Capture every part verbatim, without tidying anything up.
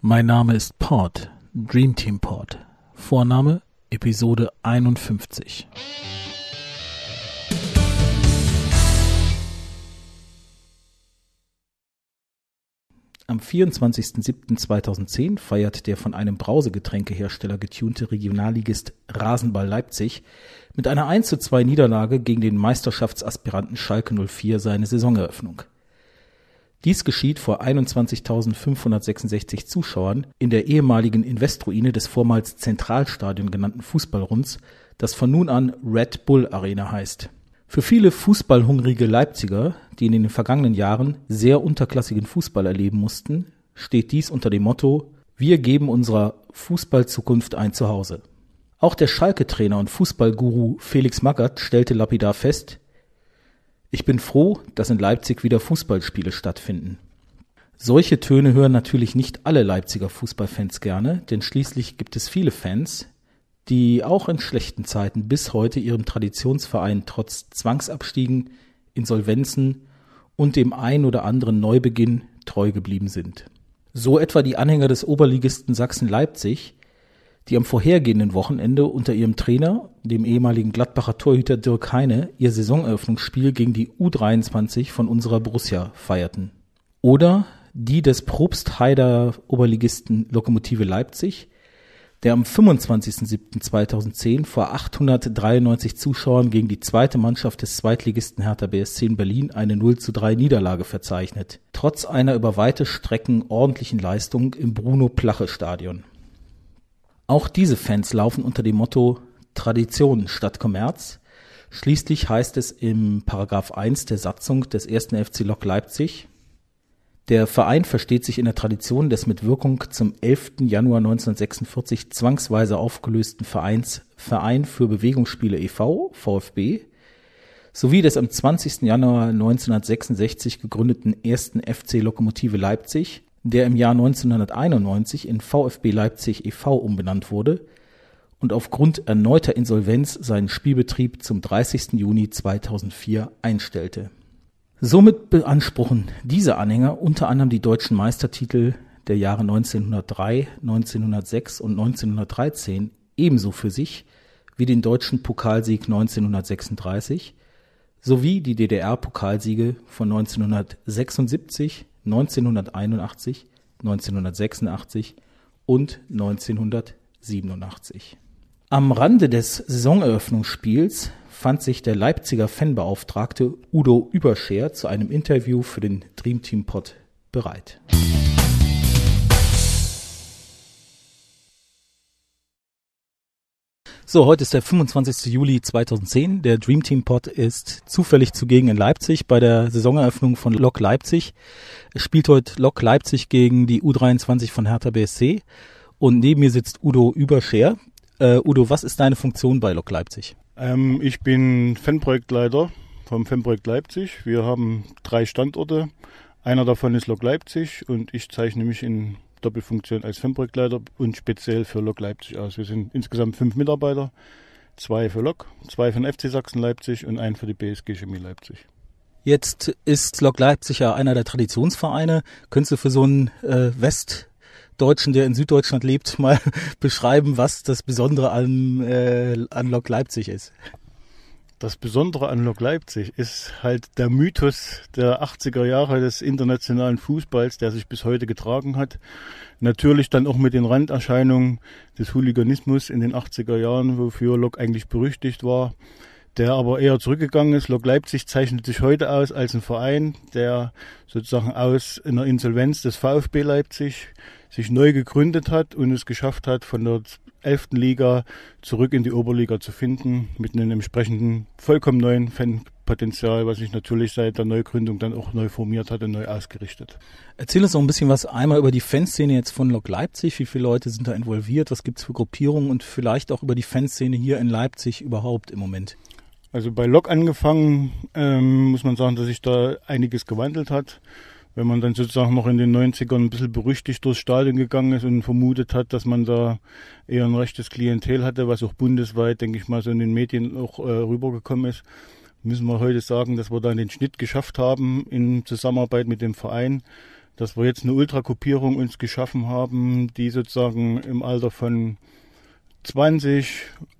Mein Name ist Pod, Dream Team Pod. Vorname Episode einundfünfzig. Am vierundzwanzigsten siebten zweitausendzehn feiert der von einem Brausegetränkehersteller getunte Regionalligist Rasenball Leipzig mit einer eins zu zwei Niederlage gegen den Meisterschaftsaspiranten Schalke null vier seine Saisoneröffnung. Dies geschieht vor einundzwanzigtausendfünfhundertsechsundsechzig Zuschauern in der ehemaligen Investroine des vormals Zentralstadion genannten Fußballrunds, das von nun an Red Bull Arena heißt. Für viele fußballhungrige Leipziger, die in den vergangenen Jahren sehr unterklassigen Fußball erleben mussten, steht dies unter dem Motto: Wir geben unserer Fußballzukunft ein Zuhause. Auch der Schalke-Trainer und Fußballguru Felix Magath stellte lapidar fest: Ich bin froh, dass in Leipzig wieder Fußballspiele stattfinden. Solche Töne hören natürlich nicht alle Leipziger Fußballfans gerne, denn schließlich gibt es viele Fans, die auch in schlechten Zeiten bis heute ihrem Traditionsverein trotz Zwangsabstiegen, Insolvenzen und dem ein oder anderen Neubeginn treu geblieben sind. So etwa die Anhänger des Oberligisten Sachsen-Leipzig, die am vorhergehenden Wochenende unter ihrem Trainer, dem ehemaligen Gladbacher Torhüter Dirk Heine, ihr Saisoneröffnungsspiel gegen die U dreiundzwanzig von unserer Borussia feierten. Oder die des Probstheider Oberligisten Lokomotive Leipzig, der am fünfundzwanzigsten siebten zweitausendzehn vor achthundertdreiundneunzig Zuschauern gegen die zweite Mannschaft des Zweitligisten Hertha B S C in Berlin eine null zu drei Niederlage verzeichnet, trotz einer über weite Strecken ordentlichen Leistung im Bruno-Plache-Stadion. Auch diese Fans laufen unter dem Motto Tradition statt Kommerz. Schließlich heißt es im Paragraph eins der Satzung des ersten F C Lok Leipzig: Der Verein versteht sich in der Tradition des mit Wirkung zum elften Januar neunzehnhundertsechsundvierzig zwangsweise aufgelösten Vereins Verein für Bewegungsspiele e V, VfB, sowie des am zwanzigsten Januar neunzehnhundertsechsundsechzig gegründeten ersten F C Lokomotive Leipzig, der im Jahr neunzehnhunderteinundneunzig in VfB Leipzig e V umbenannt wurde und aufgrund erneuter Insolvenz seinen Spielbetrieb zum dreißigsten Juni zweitausendvier einstellte. Somit beanspruchen diese Anhänger unter anderem die deutschen Meistertitel der Jahre neunzehnhundertdrei, neunzehnhundertsechs und neunzehnhundertdreizehn ebenso für sich wie den deutschen Pokalsieg neunzehnhundertsechsunddreißig sowie die D D R-Pokalsiege von neunzehnhundertsechsundsiebzig, neunzehnhunderteinundachtzig, neunzehnhundertsechsundachtzig und neunzehnhundertsiebenundachtzig. Am Rande des Saisoneröffnungsspiels fand sich der Leipziger Fanbeauftragte Udo Überscher zu einem Interview für den Dream Team Pod bereit. So, heute ist der fünfundzwanzigsten Juli zweitausendzehn. Der Dream Team Pod ist zufällig zugegen in Leipzig bei der Saisoneröffnung von Lok Leipzig. Es spielt heute Lok Leipzig gegen die U dreiundzwanzig von Hertha B S C und neben mir sitzt Udo Überscher. Uh, Udo, was ist deine Funktion bei Lok Leipzig? Ähm, ich bin Fanprojektleiter vom Fanprojekt Leipzig. Wir haben drei Standorte. Einer davon ist Lok Leipzig und ich zeichne mich in Doppelfunktion als Fanprojektleiter und speziell für Lok Leipzig aus. Wir sind insgesamt fünf Mitarbeiter, zwei für Lok, zwei für den F C Sachsen Leipzig und einen für die B S G Chemie Leipzig. Jetzt ist Lok Leipzig ja einer der Traditionsvereine. Könntest du für so einen äh, West Deutschen, der in Süddeutschland lebt, mal beschreiben, was das Besondere an, äh, an Lok Leipzig ist? Das Besondere an Lok Leipzig ist halt der Mythos der achtziger Jahre des internationalen Fußballs, der sich bis heute getragen hat. Natürlich dann auch mit den Randerscheinungen des Hooliganismus in den achtziger Jahren, wofür Lok eigentlich berüchtigt war, der aber eher zurückgegangen ist. Lok Leipzig zeichnet sich heute aus als ein Verein, der sozusagen aus einer Insolvenz des VfB Leipzig sich neu gegründet hat und es geschafft hat, von der elften Liga zurück in die Oberliga zu finden, mit einem entsprechenden vollkommen neuen Fanpotenzial, was sich natürlich seit der Neugründung dann auch neu formiert hat und neu ausgerichtet. Erzähl uns noch ein bisschen was einmal über die Fanszene jetzt von Lok Leipzig. Wie viele Leute sind da involviert? Was gibt es für Gruppierungen? Und vielleicht auch über die Fanszene hier in Leipzig überhaupt im Moment. Also bei Lok angefangen ähm, muss man sagen, dass sich da einiges gewandelt hat. Wenn man dann sozusagen noch in den neunzigern ein bisschen berüchtigt durchs Stadion gegangen ist und vermutet hat, dass man da eher ein rechtes Klientel hatte, was auch bundesweit, denke ich mal, so in den Medien auch äh, rübergekommen ist, müssen wir heute sagen, dass wir da den Schnitt geschafft haben in Zusammenarbeit mit dem Verein, dass wir jetzt eine Ultragruppierung uns geschaffen haben, die sozusagen im Alter von zwanzig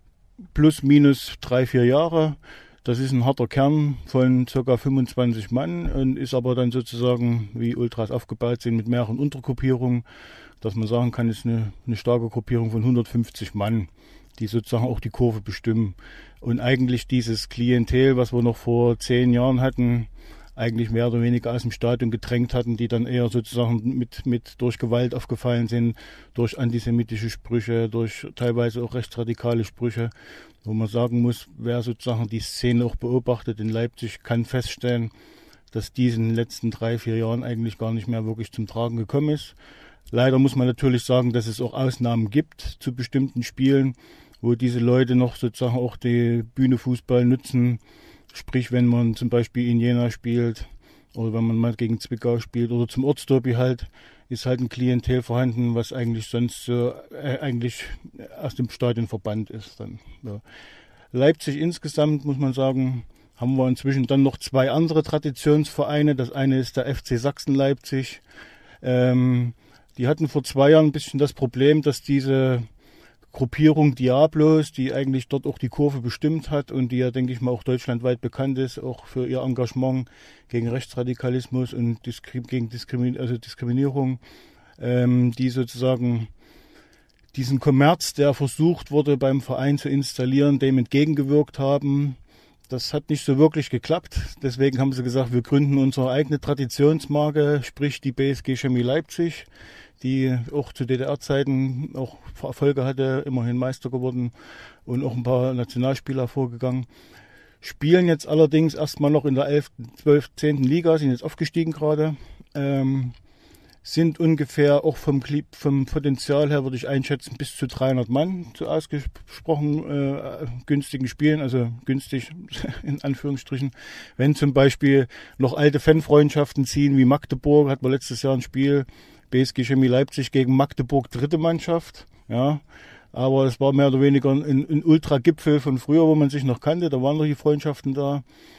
plus minus drei, vier Jahre, das ist ein harter Kern von ca. fünfundzwanzig Mann und ist aber dann sozusagen, wie Ultras aufgebaut sind, mit mehreren Untergruppierungen, dass man sagen kann, ist eine, eine starke Gruppierung von hundertfünfzig Mann, die sozusagen auch die Kurve bestimmen. Und eigentlich dieses Klientel, was wir noch vor zehn Jahren hatten, eigentlich mehr oder weniger aus dem Stadion gedrängt hatten, die dann eher sozusagen mit, mit durch Gewalt aufgefallen sind, durch antisemitische Sprüche, durch teilweise auch rechtsradikale Sprüche, wo man sagen muss, wer sozusagen die Szene auch beobachtet in Leipzig, kann feststellen, dass dies in den letzten drei, vier Jahren eigentlich gar nicht mehr wirklich zum Tragen gekommen ist. Leider muss man natürlich sagen, dass es auch Ausnahmen gibt zu bestimmten Spielen, wo diese Leute noch sozusagen auch die Bühne Fußball nutzen. Sprich, wenn man zum Beispiel in Jena spielt oder wenn man mal gegen Zwickau spielt oder zum Ortsderby halt, ist halt ein Klientel vorhanden, was eigentlich sonst so äh, eigentlich aus dem Stadion verbannt ist. Dann, ja. Leipzig insgesamt, muss man sagen, haben wir inzwischen dann noch zwei andere Traditionsvereine. Das eine ist der F C Sachsen Leipzig. Ähm, die hatten vor zwei Jahren ein bisschen das Problem, dass diese Gruppierung Diablos, die eigentlich dort auch die Kurve bestimmt hat und die ja, denke ich mal, auch deutschlandweit bekannt ist, auch für ihr Engagement gegen Rechtsradikalismus und Diskrim- gegen Diskrimi- also Diskriminierung, ähm, die sozusagen diesen Kommerz, der versucht wurde beim Verein zu installieren, dem entgegengewirkt haben. Das hat nicht so wirklich geklappt. Deswegen haben sie gesagt, wir gründen unsere eigene Traditionsmarke, sprich die B S G Chemie Leipzig, die auch zu D D R-Zeiten auch Erfolge hatte, immerhin Meister geworden und auch ein paar Nationalspieler vorgegangen. Spielen jetzt allerdings erstmal noch in der elften, zwölften, zehnten Liga, sind jetzt aufgestiegen gerade. Ähm, sind ungefähr auch vom, vom Potenzial her, würde ich einschätzen, bis zu dreihundert Mann zu ausgesprochen äh, günstigen Spielen, also günstig in Anführungsstrichen. Wenn zum Beispiel noch alte Fanfreundschaften ziehen, wie Magdeburg, hatten wir letztes Jahr ein Spiel, B S G Chemie Leipzig gegen Magdeburg, dritte Mannschaft, ja. Aber es war mehr oder weniger ein, ein Ultra-Gipfel von früher, wo man sich noch kannte, da waren noch die Freundschaften da.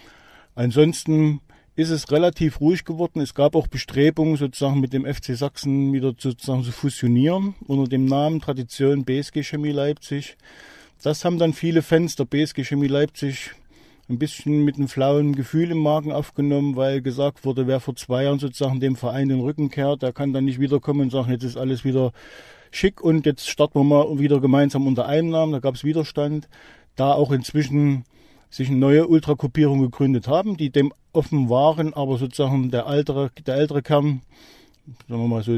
Ansonsten ist es relativ ruhig geworden. Es gab auch Bestrebungen, sozusagen mit dem F C Sachsen wieder sozusagen zu fusionieren, unter dem Namen Tradition B S G Chemie Leipzig. Das haben dann viele Fans der B S G Chemie Leipzig ein bisschen mit einem flauen Gefühl im Magen aufgenommen, weil gesagt wurde, wer vor zwei Jahren sozusagen dem Verein den Rücken kehrt, der kann dann nicht wiederkommen und sagen, jetzt ist alles wieder schick und jetzt starten wir mal wieder gemeinsam unter einem Namen. Da gab es Widerstand, da auch inzwischen sich eine neue Ultragruppierung gegründet haben, die dem offen waren, aber sozusagen der ältere, der ältere Kern, sagen wir mal so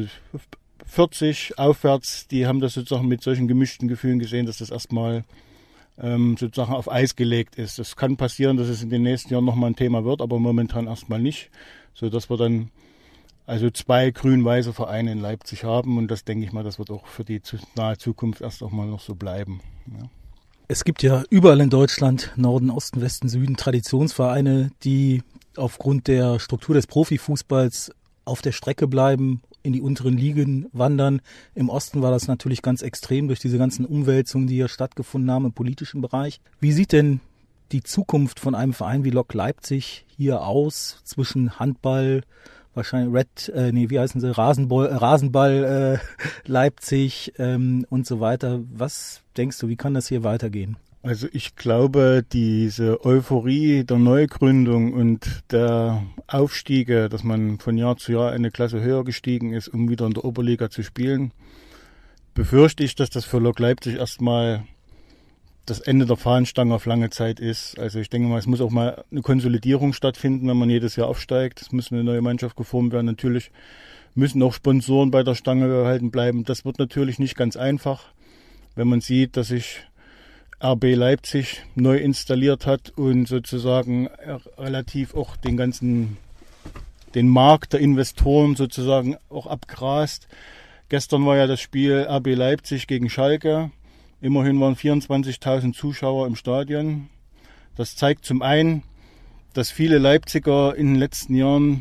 vierzig aufwärts, die haben das sozusagen mit solchen gemischten Gefühlen gesehen, dass das erstmal ähm, sozusagen auf Eis gelegt ist. Es kann passieren, dass es in den nächsten Jahren nochmal ein Thema wird, aber momentan erstmal nicht, sodass wir dann also zwei grün-weiße Vereine in Leipzig haben und das denke ich mal, das wird auch für die nahe Zukunft erst auch mal noch so bleiben. Ja. Es gibt ja überall in Deutschland, Norden, Osten, Westen, Süden, Traditionsvereine, die aufgrund der Struktur des Profifußballs auf der Strecke bleiben, in die unteren Ligen wandern. Im Osten war das natürlich ganz extrem durch diese ganzen Umwälzungen, die hier stattgefunden haben im politischen Bereich. Wie sieht denn die Zukunft von einem Verein wie Lok Leipzig hier aus zwischen Handball, wahrscheinlich Red, äh, nee, wie heißen sie, Rasenball, äh, Rasenball äh, Leipzig ähm, und so weiter. Was denkst du, wie kann das hier weitergehen? Also ich glaube, diese Euphorie der Neugründung und der Aufstiege, dass man von Jahr zu Jahr eine Klasse höher gestiegen ist, um wieder in der Oberliga zu spielen, befürchte ich, dass das für Lok Leipzig erstmal das Ende der Fahnenstange auf lange Zeit ist. Also ich denke mal, es muss auch mal eine Konsolidierung stattfinden, wenn man jedes Jahr aufsteigt. Es muss eine neue Mannschaft geformt werden. Natürlich müssen auch Sponsoren bei der Stange gehalten bleiben. Das wird natürlich nicht ganz einfach, wenn man sieht, dass sich R B Leipzig neu installiert hat und sozusagen relativ auch den ganzen, den Markt der Investoren sozusagen auch abgrast. Gestern war ja das Spiel R B Leipzig gegen Schalke. Immerhin waren vierundzwanzigtausend Zuschauer im Stadion. Das zeigt zum einen, dass viele Leipziger in den letzten Jahren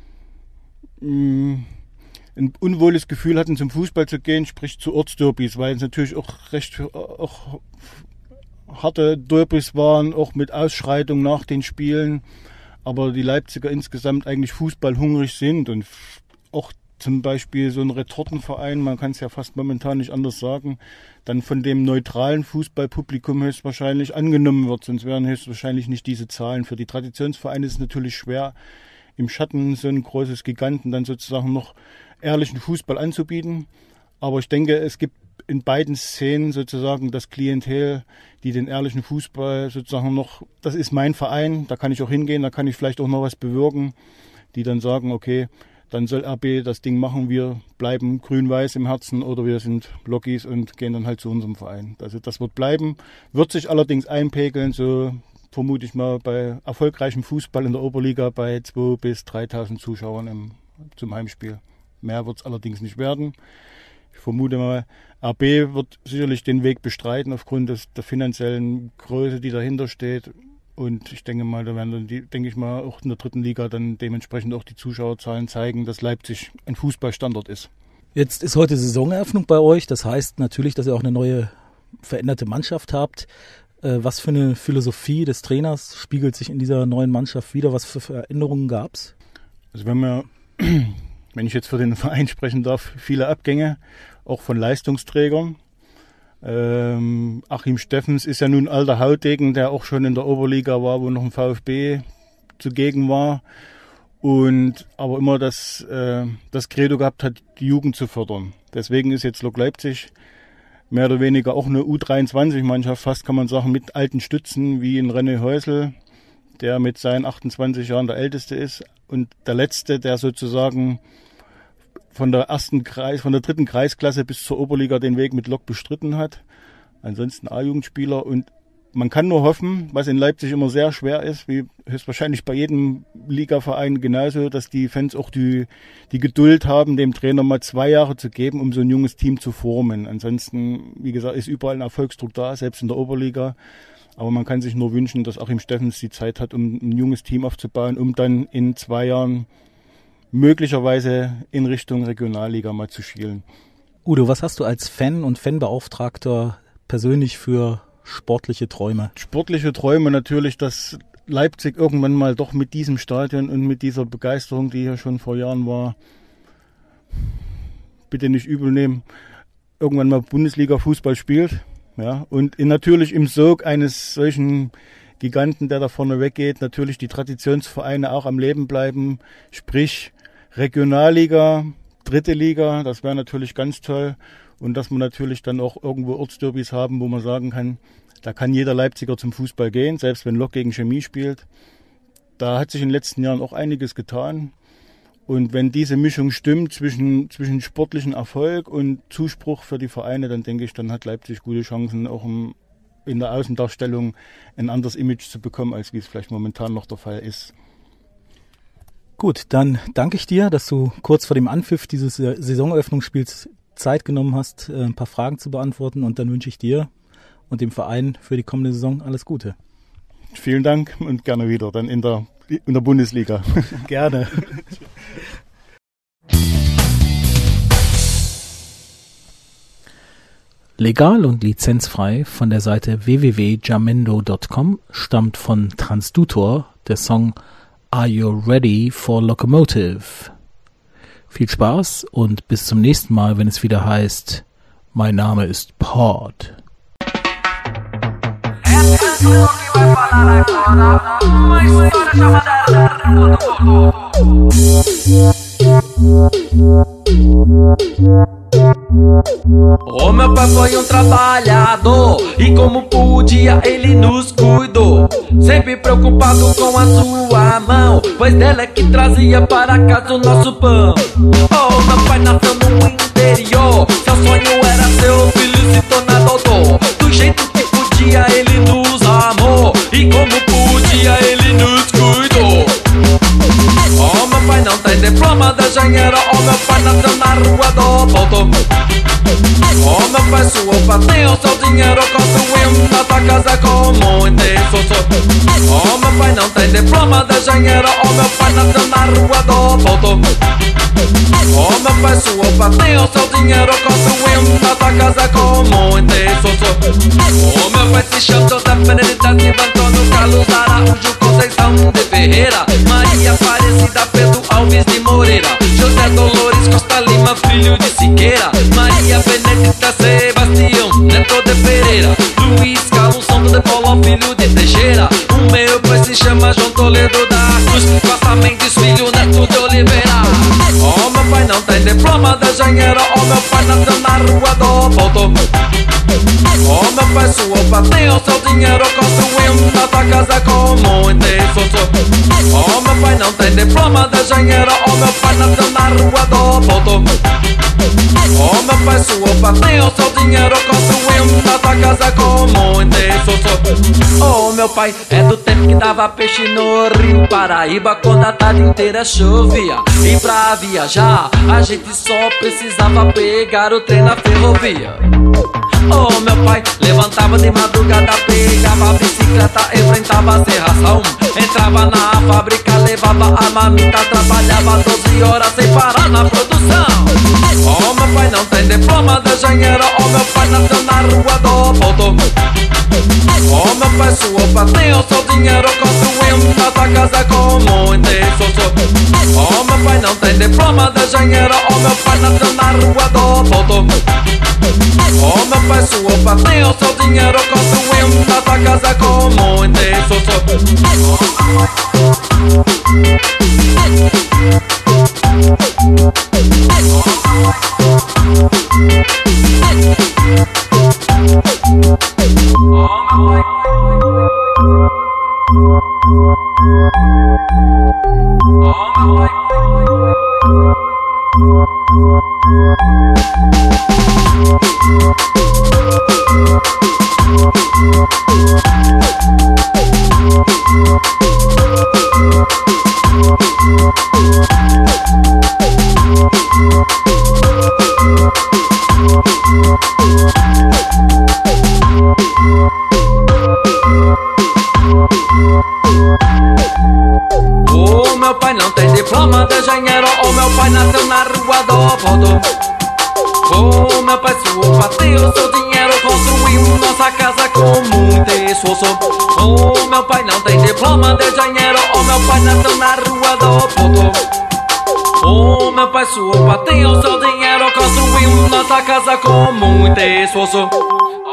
mh, ein unwohles Gefühl hatten, zum Fußball zu gehen, sprich zu Ortsderbys, weil es natürlich auch recht auch harte Derbys waren, auch mit Ausschreitungen nach den Spielen. Aber die Leipziger insgesamt eigentlich fußballhungrig sind und auch zum Beispiel so ein Retortenverein, man kann es ja fast momentan nicht anders sagen, dann von dem neutralen Fußballpublikum höchstwahrscheinlich angenommen wird. Sonst wären höchstwahrscheinlich nicht diese Zahlen. Für die Traditionsvereine ist es natürlich schwer, im Schatten so ein großes Giganten dann sozusagen noch ehrlichen Fußball anzubieten. Aber ich denke, es gibt in beiden Szenen sozusagen das Klientel, die den ehrlichen Fußball sozusagen noch, das ist mein Verein, da kann ich auch hingehen, da kann ich vielleicht auch noch was bewirken, die dann sagen, okay, dann soll R B das Ding machen, wir bleiben grün-weiß im Herzen oder wir sind Lokis und gehen dann halt zu unserem Verein. Also das wird bleiben, wird sich allerdings einpegeln, so vermute ich mal bei erfolgreichem Fußball in der Oberliga bei zweitausend bis dreitausend Zuschauern im, zum Heimspiel. Mehr wird es allerdings nicht werden. Ich vermute mal, R B wird sicherlich den Weg bestreiten aufgrund des, der finanziellen Größe, die dahinter steht. Und ich denke mal, da werden dann die, denke ich mal, auch in der dritten Liga dann dementsprechend auch die Zuschauerzahlen zeigen, dass Leipzig ein Fußballstandort ist. Jetzt ist heute Saisoneröffnung bei euch. Das heißt natürlich, dass ihr auch eine neue, veränderte Mannschaft habt. Was für eine Philosophie des Trainers spiegelt sich in dieser neuen Mannschaft wider? Was für Veränderungen gab es? Also wenn wir, wenn ich jetzt für den Verein sprechen darf, viele Abgänge, auch von Leistungsträgern. Ähm, Achim Steffens ist ja nun alter Hautdegen, der auch schon in der Oberliga war, wo noch ein VfB zugegen war und aber immer das, äh, das Credo gehabt hat, die Jugend zu fördern. Deswegen ist jetzt Lok Leipzig mehr oder weniger auch eine U dreiundzwanzig-Mannschaft, fast kann man sagen, mit alten Stützen wie in René Häusl, der mit seinen achtundzwanzig Jahren der Älteste ist und der Letzte, der sozusagen von der ersten Kreis, von der dritten Kreisklasse bis zur Oberliga den Weg mit Lok bestritten hat. Ansonsten A-Jugendspieler und man kann nur hoffen, was in Leipzig immer sehr schwer ist, wie höchstwahrscheinlich bei jedem Ligaverein genauso, dass die Fans auch die, die Geduld haben, dem Trainer mal zwei Jahre zu geben, um so ein junges Team zu formen. Ansonsten, wie gesagt, ist überall ein Erfolgsdruck da, selbst in der Oberliga. Aber man kann sich nur wünschen, dass Achim Steffens die Zeit hat, um ein junges Team aufzubauen, um dann in zwei Jahren möglicherweise in Richtung Regionalliga mal zu schielen. Udo, was hast du als Fan und Fanbeauftragter persönlich für sportliche Träume? Sportliche Träume natürlich, dass Leipzig irgendwann mal doch mit diesem Stadion und mit dieser Begeisterung, die hier schon vor Jahren war, bitte nicht übel nehmen, irgendwann mal Bundesliga-Fußball spielt. Ja, und in, natürlich im Sog eines solchen Giganten, der da vorne weggeht, natürlich die Traditionsvereine auch am Leben bleiben, sprich Regionalliga, dritte Liga, das wäre natürlich ganz toll. Und dass man natürlich dann auch irgendwo Ortsderbys haben, wo man sagen kann, da kann jeder Leipziger zum Fußball gehen, selbst wenn Lok gegen Chemie spielt. Da hat sich in den letzten Jahren auch einiges getan. Und wenn diese Mischung stimmt zwischen, zwischen sportlichem Erfolg und Zuspruch für die Vereine, dann denke ich, dann hat Leipzig gute Chancen, auch im, in der Außendarstellung ein anderes Image zu bekommen, als wie es vielleicht momentan noch der Fall ist. Gut, dann danke ich dir, dass du kurz vor dem Anpfiff dieses Saisoneröffnungsspiels Zeit genommen hast, ein paar Fragen zu beantworten. Und dann wünsche ich dir und dem Verein für die kommende Saison alles Gute. Vielen Dank und gerne wieder, dann in der, in der Bundesliga. Gerne. Legal und lizenzfrei von der Seite w w w punkt jamendo punkt com stammt von Transdutor der Song Are You Ready for Locomotive? Viel Spaß und bis zum nächsten Mal, wenn es wieder heißt, mein Name ist Pod. O meu pai foi um trabalhador e como podia ele nos cuidou, sempre preocupado com a sua mão, pois dela é que trazia para casa o nosso pão. Oh, meu pai nasceu no interior, seu sonho era seu filho se tornar doutor. Do jeito que podia ele nos amou e como podia ele nos cuidou. Oh, meu pai não tem diploma de engenheiro, oh, meu pai nasceu na rua do Doutor. Oh, meu pai suou pra ter o seu dinheiro, construindo nossa casa com muito esforço. Oh, meu pai não tem diploma de engenheiro, oh, meu pai nasceu na rua do Doutor. Oh, meu pai suou pra ter o seu dinheiro, construindo nossa casa com muito esforço. Oh, meu pai se chama José Benedita Silva Antônio Carlos Araújo Conceição de Ferreira Maria Aparecida Pedro Alves Martins de Moreira, José Dolores Costa Lima, filho de Siqueira, Maria Benedita Sebastião, neto de Pereira, Luiz Carlos Santo de Paula, filho de Teixeira. O meu pai se chama João Toledo da Cruz, Costa Mendes, filho neto de Oliveira. Oh, meu pai não tem diploma de engenheiro, oh, meu pai nasceu na rua do Porto. Oh, meu pai suou pra ter o seu dinheiro, construiu nossa casa com muito esforço. Oh, meu pai não tem diploma de engenheiro, oh, meu pai nasceu na rua do Porto. Oh, meu pai suou pra ter o seu dinheiro, construiu nossa casa com muito esforço. Oh, meu pai é do tempo que dava peixe no Rio Paraíba quando a tarde inteira chovia. E pra viajar a gente só precisava pegar o trem na ferrovia. Oh, meu pai levantava de madrugada, pegava a bicicleta, enfrentava a serração, entrava na fábrica, levava a marmita, trabalhava doze horas sem parar na produção. Oh, meu pai não tem diploma de engenheiro, oh, meu pai nasceu na rua do Porto. Oh, meu pai suou pra ter o seu dinheiro, construiu nossa casa com muito esforço. Oh, meu pai não tem diploma de engenheiro, oh, meu pai nasceu na rua do Porto. Oh, meu pai suou pra ter o seu dinheiro, construiu nossa casa com muito esforço. Oh, meu pai não tem diploma de engenheiro, oh, meu pai nasceu na rua do Porto. Oh, meu pai suou pra ter o seu dinheiro, construiu nossa casa com muito esforço. Oh, meu pai não tem diploma de engenheiro, oh, meu pai nasceu na rua do Porto. Oh, meu pai suou pra ter o seu dinheiro, construiu nossa casa com muito esforço.